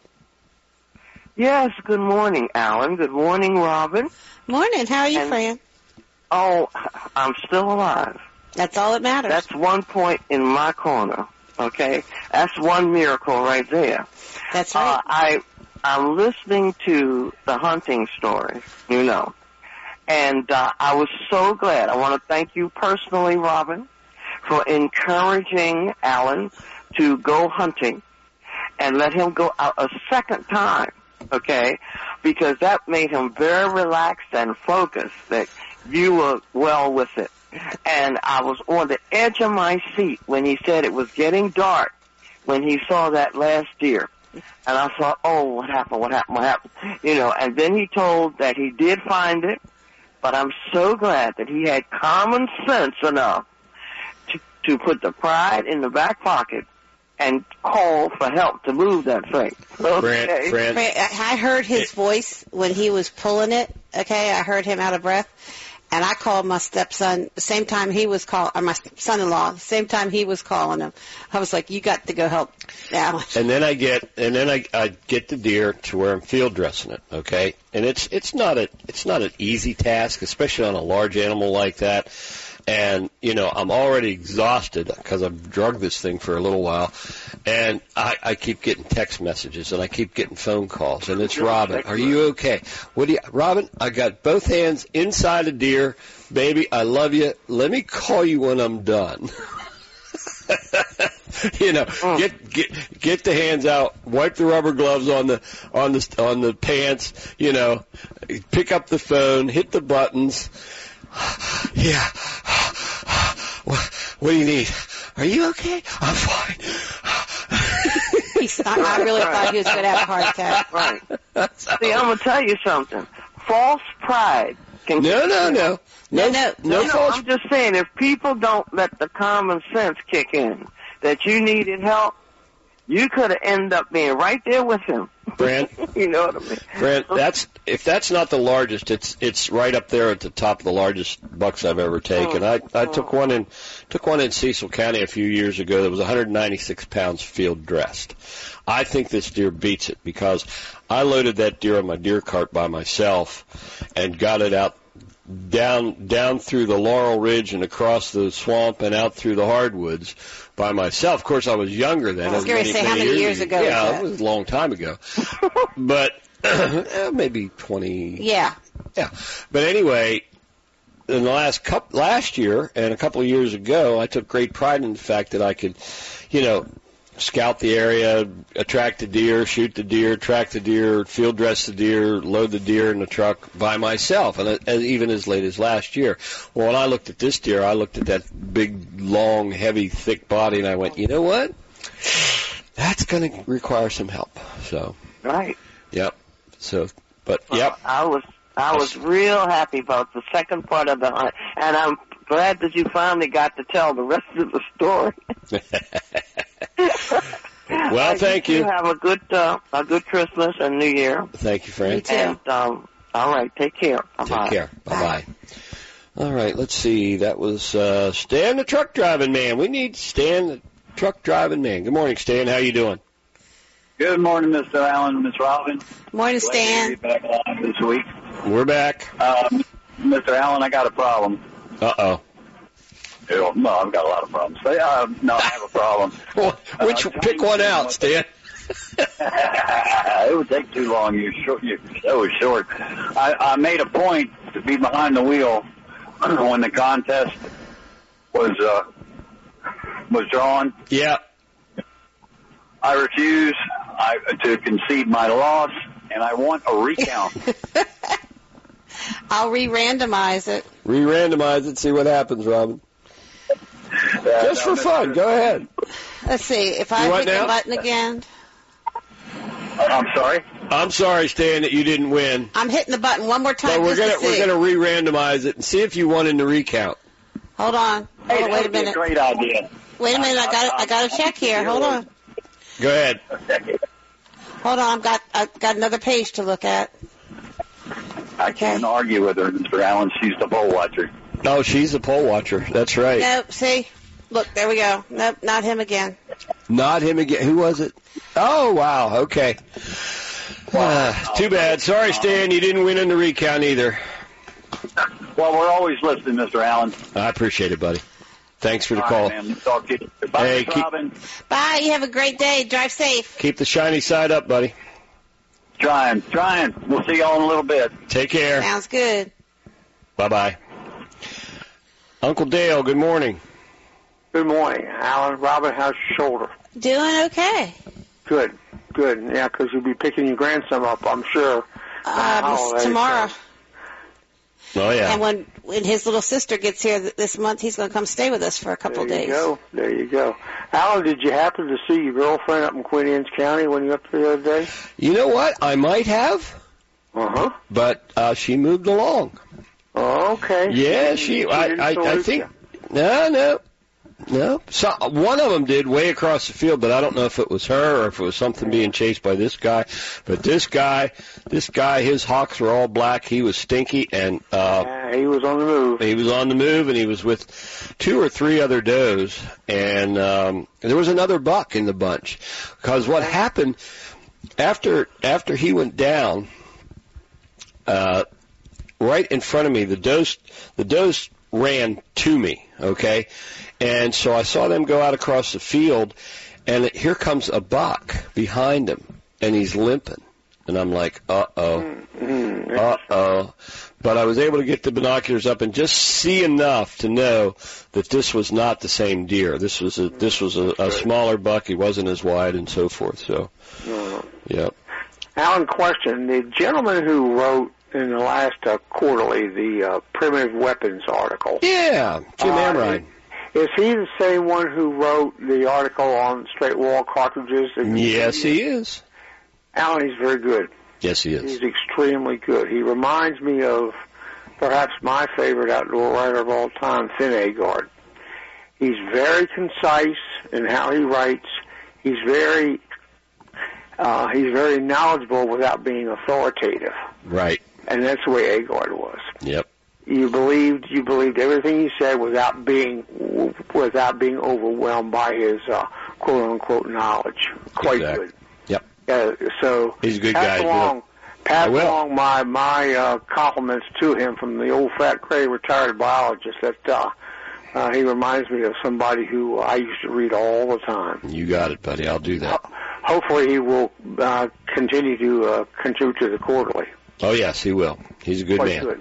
Yes, good morning, Alan. Good morning, Robin. Morning. How are you, And- Fran? Oh, I'm still alive. That's all that matters. That's one point in my corner, okay? That's one miracle right there. That's right. Uh, I, I'm listening to the hunting stories, you know, and uh, I was so glad. I want to thank you personally, Robin, for encouraging Alan to go hunting and let him go out a second time, okay? Because that made him very relaxed and focused, that you were well with it. And I was on the edge of my seat when he said it was getting dark when he saw that last deer. And I thought, oh, what happened, what happened, what happened? You know, and then he told that he did find it, but I'm so glad that he had common sense enough to, to put the pride in the back pocket and call for help to move that thing. Okay? Fran, Fran. I heard his voice when he was pulling it, okay? I heard him out of breath. And I called my stepson the same time he was calling, or my son-in-law, the same time he was calling him. I was like, you got to go help Alan. And then I get, and then I, I get the deer to where I'm field dressing it, okay? And it's, it's not a, it's not an easy task, especially on a large animal like that. And, you know, I'm already exhausted because I've drugged this thing for a little while. And I, I keep getting text messages and I keep getting phone calls. And it's Robin, are you okay? What do you, Robin, I got both hands inside a deer. Baby, I love you. Let me call you when I'm done. You know, get get get the hands out, wipe the rubber gloves on the on the on the pants, you know, pick up the phone, hit the buttons. Yeah. What, what do you need? Are you okay? I'm fine. He's not, I really thought he was going to have a heart attack. Right. See, I'm going to tell you something. False pride can... No, no, no. No, no, no, no false... I'm just saying, if people don't let the common sense kick in, that you needed help, you could have ended up being right there with him. Brent, you know what I mean? Brent, that's if that's not the largest, it's it's right up there at the top of the largest bucks I've ever taken. I I took one in took one in Cecil County a few years ago that was one hundred ninety-six pounds field dressed. I think this deer beats it because I loaded that deer on my deer cart by myself and got it out down down through the Laurel Ridge and across the swamp and out through the hardwoods by myself. Of course, I was younger then. I was going to say, how many years ago Yeah, was that? it was a long time ago. But maybe twenty. Yeah. Yeah. But anyway, in the last couple, last year and a couple of years ago, I took great pride in the fact that I could, you know, scout the area, attract the deer, shoot the deer, track the deer, field dress the deer, load the deer in the truck by myself, and uh, even as late as last year. Well, when I looked at this deer, I looked at that big, long, heavy, thick body, and I went, you know what? That's going to require some help. So. Right. Yep. So, but well, yep. I was I was real happy about the second part of the hunt, and I'm glad that you finally got to tell the rest of the story. Well, thank you. You have a good uh, a good Christmas and New Year. Thank you, friend. You too. And um, all right, take care. Bye-bye. Take care. Bye bye. All right, let's see. That was uh, Stan, the truck driving man. We need Stan, the truck driving man. Good morning, Stan. How you doing? Good morning, Mister Allen and Miss Robin. Morning, Stan. Glad to be back on this week. We're back. Um, Mister Allen, I got a problem. Uh oh. No, I've got a lot of problems. But, uh, no, I have a problem. Which uh, pick one out, Stan? It would take too long. You're short. Your show is short. I, I made a point to be behind the wheel when the contest was uh, was drawn. Yeah. I refuse I, to concede my loss, and I want a recount. I'll re-randomize it. Re-randomize it, see what happens, Robin. Uh, Just no, for fun. Go ahead. Let's see. If I You hit want the now? button again. I'm sorry? I'm sorry, Stan, that you didn't win. I'm hitting the button one more time But we're just gonna to see. we're gonna re-randomize it and see if you won in the recount. Hold on. Hold Hey, on. Wait a that would be minute. great idea. Wait a minute. I got I got to check here. Hold on. Go ahead. Hold on. I've got I've got another page to look at. I can't argue with her, Mister Allen. She's the poll watcher. Oh, she's the poll watcher. That's right. Nope. See. Look. There we go. Nope. Not him again. Not him again. Who was it? Oh, wow. Okay. Uh, too bad. Sorry, Stan. You didn't win in the recount either. Well, we're always listening, Mister Allen. I appreciate it, buddy. Thanks for the All call. right, man. Talk to you. Bye, Hey, Mister keep- Robin. Bye. You have a great day. Drive safe. Keep the shiny side up, buddy. Trying, trying. We'll see y'all in a little bit. Take care. Sounds good. Bye-bye. Uncle Dale, good morning. Good morning, Alan. Robin, how's your shoulder? Doing okay. Good, good. Yeah, 'cause you'll be picking your grandson up, I'm sure. Um, holiday, tomorrow. Oh, yeah. And when when his little sister gets here th- this month, he's going to come stay with us for a couple There of you days. go. There you go. Alan, did you happen to see your girlfriend up in Queen Anne's County when you were up there the other day? You know what? I might have, Uh-huh. but uh, she moved along. Oh, okay. Yeah, she. I, didn't I, I salute think. you. No, no, no. So one of them did way across the field, but I don't know if it was her or if it was something being chased by this guy. But this guy, this guy, his hawks were all black. He was stinky, and uh, Yeah, he was on the move. he was on the move, and he was with two or three other does, and um, there was another buck in the bunch. Because what happened after after he went down, uh, right in front of me, the does the does ran to me. Okay, and so I saw them go out across the field, and here comes a buck behind him, and he's limping. And I'm like, uh-oh, Mm-hmm. uh-oh. But I was able to get the binoculars up and just see enough to know that this was not the same deer. This was a this was a, a smaller buck. He wasn't as wide and so forth. So, No. yeah. Alan, question. The gentleman who wrote in the last uh, quarterly the uh, primitive weapons article. Yeah, Jim Uh, Amrine. Is he the same one who wrote the article on straight wall cartridges? Yes, he is. Alan, he's very good. Yes, he is. He's extremely good. He reminds me of perhaps my favorite outdoor writer of all time, Finn Agard. He's very concise in how he writes. He's very uh, he's very knowledgeable without being authoritative, Right. and that's the way Agard was. Yep. You believed you believed everything he said without being without being overwhelmed by his uh, quote unquote knowledge. Quite Exactly. good. Yep. Uh, so He's a good pass guy. along, pass I will. along my my uh, compliments to him from the old fat gray retired biologist. That uh, uh, he reminds me of somebody who I used to read all the time. You got it, buddy. I'll do that. Hopefully, he will uh, continue to uh, contribute to the quarterly. Oh, yes, he will. He's a good Quite man. good. Quite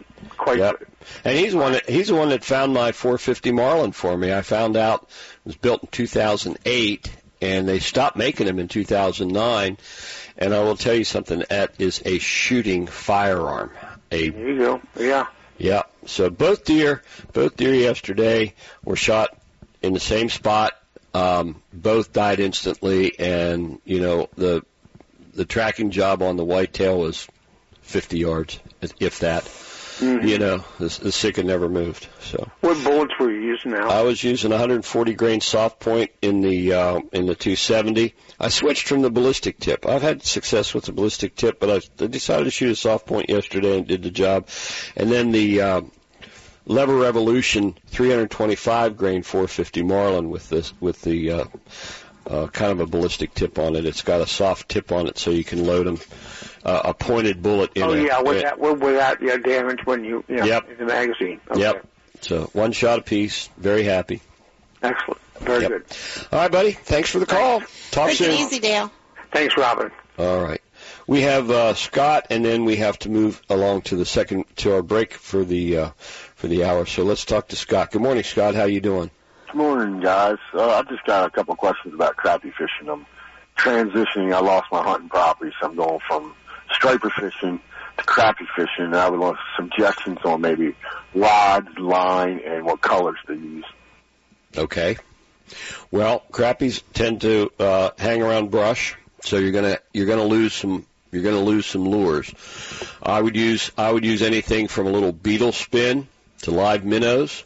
quite yep. good. And he's one. That, he's the one that found my four fifty Marlin for me. I found out it was built in two thousand eight, and they stopped making them in two thousand nine. And I will tell you something. That is a shooting firearm. A, there you go. Yeah. Yeah. So both deer, both deer yesterday were shot in the same spot. Um, both died instantly, and you know the the tracking job on the whitetail was fifty yards, if that. Mm-hmm. You know, the, the sick had never moved. So. What bullets were you using now? I was using one hundred forty grain soft point in the uh, in the two seventy. I switched from the ballistic tip. I've had success with the ballistic tip, but I, I decided to shoot a soft point yesterday and did the job. And then the uh, Lever Revolution three hundred twenty-five grain four fifty Marlin with this with the uh, uh, kind of a ballistic tip on it. It's got a soft tip on it, so you can load them. Uh, a pointed bullet in oh, it. Oh yeah, with that, without yeah, damage when you, you know, yep. in the magazine. Okay. Yep. So one shot apiece. Very happy. Excellent. Very yep. good. All right, buddy. Thanks for the call. Talk Take soon. Take it easy, Dale. Thanks, Robin. All right. We have uh, Scott, and then we have to move along to the second to our break for the uh, for the hour. So let's talk to Scott. Good morning, Scott. How you doing? Good morning, guys. Uh, I've just got a couple of questions about crappie fishing. I'm transitioning. I lost my hunting property, so I'm going from striper fishing to crappie fishing, and I would want some suggestions on maybe rods, line, and what colors to use. Okay. Well, crappies tend to uh, hang around brush, so you're gonna you're gonna lose some you're gonna lose some lures. I would use I would use anything from a little beetle spin to live minnows.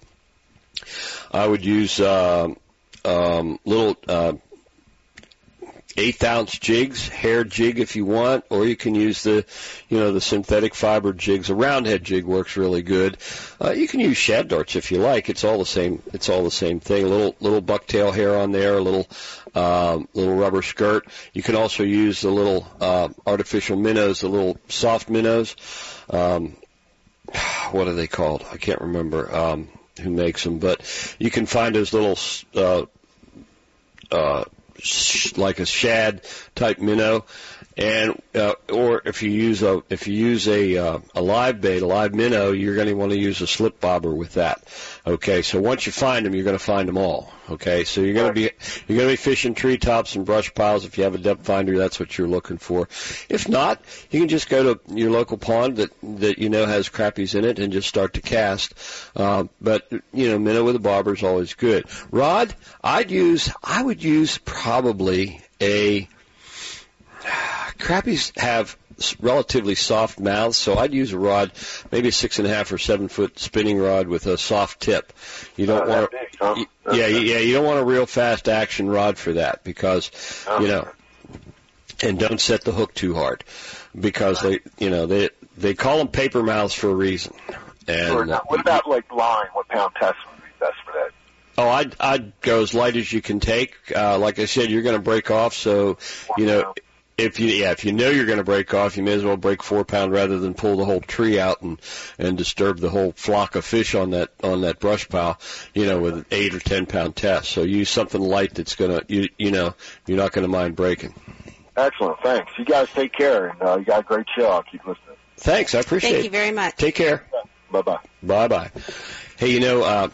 I would use uh, um, little. Uh, eighth ounce jigs, hair jig if you want, or you can use the, you know, the synthetic fiber jigs. A round head jig works really good. Uh, you can use shad darts if you like. It's all the same. It's all the same thing. A little little bucktail hair on there, a little um, little rubber skirt. You can also use the little uh, artificial minnows, the little soft minnows. Um, what are they called? I can't remember um, who makes them, but you can find those little. Uh, uh, like a shad type minnow, and uh, or if you use a if you use a uh, a live bait, a live minnow, you're going to want to use a slip bobber with that. Okay, so once you find them, you're going to find them all. Okay, so you're going to be you're going to be fishing treetops and brush piles. If you have a depth finder, that's what you're looking for. If not, you can just go to your local pond that that you know has crappies in it and just start to cast. Uh, but you know, minnow with a bobber is always good. Rod, I'd use I would use probably a crappies have relatively soft mouths, so I'd use a rod, maybe a six and a half or seven foot spinning rod with a soft tip. You don't uh, want, big, huh? you, yeah, yeah, you don't want a real fast action rod for that because, uh, you know, and don't set the hook too hard because they, you know, they they call them paper mouths for a reason. And sure. Now, what about like line? What pound test would be best for that? Oh, I'd I'd go as light as you can take. Uh, like I said, you're going to break off, so you know. If you yeah, if you know you're going to break off, you may as well break four pound rather than pull the whole tree out and and disturb the whole flock of fish on that on that brush pile. You know, with an eight or ten pound test. So use something light that's gonna you you know you're not going to mind breaking. Excellent, thanks. You guys take care, and uh, you got a great show. I'll keep listening. Thanks, I appreciate it. Thank you very much. Take care. Bye bye. Bye bye. Hey, you know. Uh,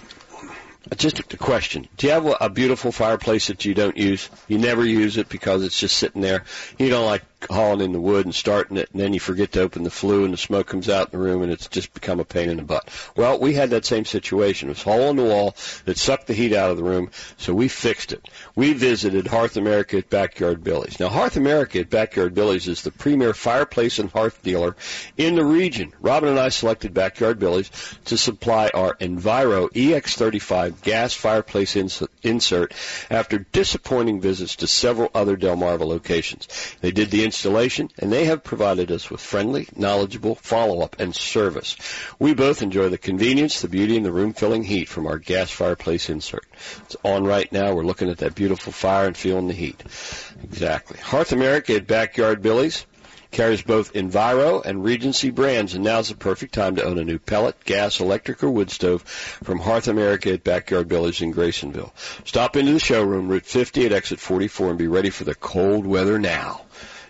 Just a question. Do you have a beautiful fireplace that you don't use? You never use it because it's just sitting there. You don't like hauling in the wood and starting it, and then you forget to open the flue, and the smoke comes out in the room, and it's just become a pain in the butt. Well, we had that same situation. It was a hole in the wall that sucked the heat out of the room, so we fixed it. We visited Hearth America at Backyard Billy's. Now, Hearth America at Backyard Billy's is the premier fireplace and hearth dealer in the region. Robin and I selected Backyard Billy's to supply our Enviro E X thirty-five gas fireplace ins- insert after disappointing visits to several other Delmarva locations. They did the installation, and they have provided us with friendly, knowledgeable follow-up and service. We both enjoy the convenience, the beauty, and the room-filling heat from our gas fireplace insert. It's on right now. We're looking at that beautiful fire and feeling the heat. Exactly. Hearth America at Backyard Billy's carries both Enviro and Regency brands, and now's the perfect time to own a new pellet, gas, electric, or wood stove from Hearth America at Backyard Billy's in Graysonville. Stop into the showroom, Route fifty at exit forty-four, and be ready for the cold weather now.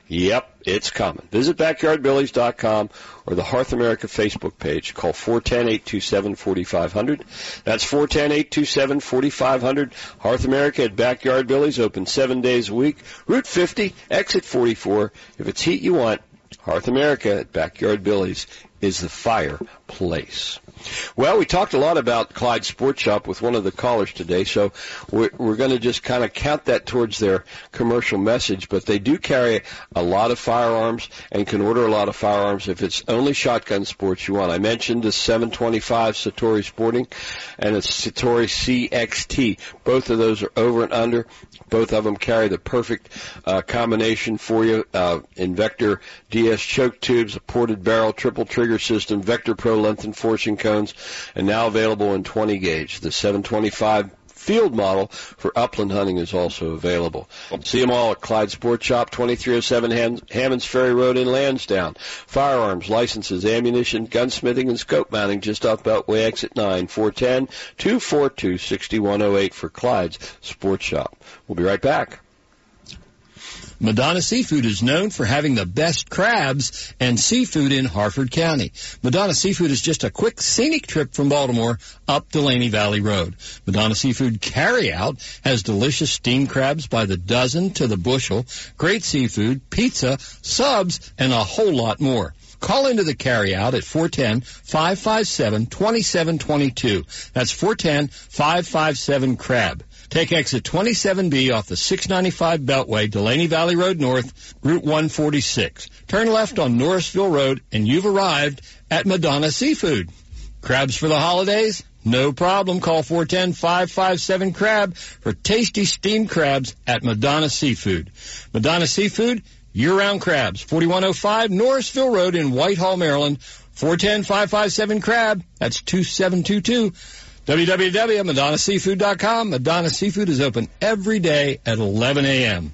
Yep, it's coming. Visit backyard billies dot com or the Hearth America Facebook page. Call four one zero, eight two seven, four five zero zero. That's four one zero, eight two seven, four five zero zero. Hearth America at Backyard Billy's, open seven days a week. Route fifty, exit forty-four. If it's heat you want, Hearth America at Backyard Billy's is the fireplace. Well, we talked a lot about Clyde Sports Shop with one of the callers today, so we're, we're going to just kind of count that towards their commercial message. But they do carry a lot of firearms and can order a lot of firearms if it's only shotgun sports you want. I mentioned the seven twenty-five Satori Sporting and a Satori C X T. Both of those are over and under. Both of them carry the perfect uh, combination for you. Uh, Invector D S choke tubes, a ported barrel, triple trigger system, Vector Pro length enforcing cones, and now available in twenty gauge. The seven twenty-five field model for upland hunting is also available. See them all at Clyde Sports Shop, twenty-three oh seven Ham- Hammonds Ferry Road in Lansdowne. Firearms, licenses, ammunition, gunsmithing, and scope mounting just off Beltway Exit nine, four one zero, two four two, six one zero eight for Clyde's Sports Shop. We'll be right back. Madonna Seafood is known for having the best crabs and seafood in Harford County. Madonna Seafood is just a quick scenic trip from Baltimore up Delaney Valley Road. Madonna Seafood Carryout has delicious steamed crabs by the dozen to the bushel, great seafood, pizza, subs, and a whole lot more. Call into the carryout at four one zero, five five seven, two seven two two. That's four one zero, five five seven, crab. Take exit twenty-seven B off the six ninety-five Beltway, Delaney Valley Road North, Route one forty-six. Turn left on Norrisville Road, and you've arrived at Madonna Seafood. Crabs for the holidays? No problem. Call four one zero, five five seven, crab for tasty steamed crabs at Madonna Seafood. Madonna Seafood, year-round crabs. forty-one oh five Norrisville Road in Whitehall, Maryland. four one zero, five five seven, crab. That's two seven two two. w w w dot madonna seafood dot com. Madonna Seafood is open every day at eleven a.m.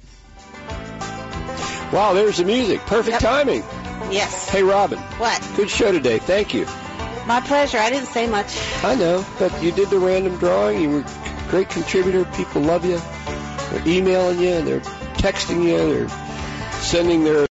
Wow, there's the music. Perfect Yep. timing. Yes. Hey, Robin. What? Good show today. Thank you. My pleasure. I didn't say much. I know, but you did the random drawing. You were a great contributor. People love you. They're emailing you. They're texting you. They're sending their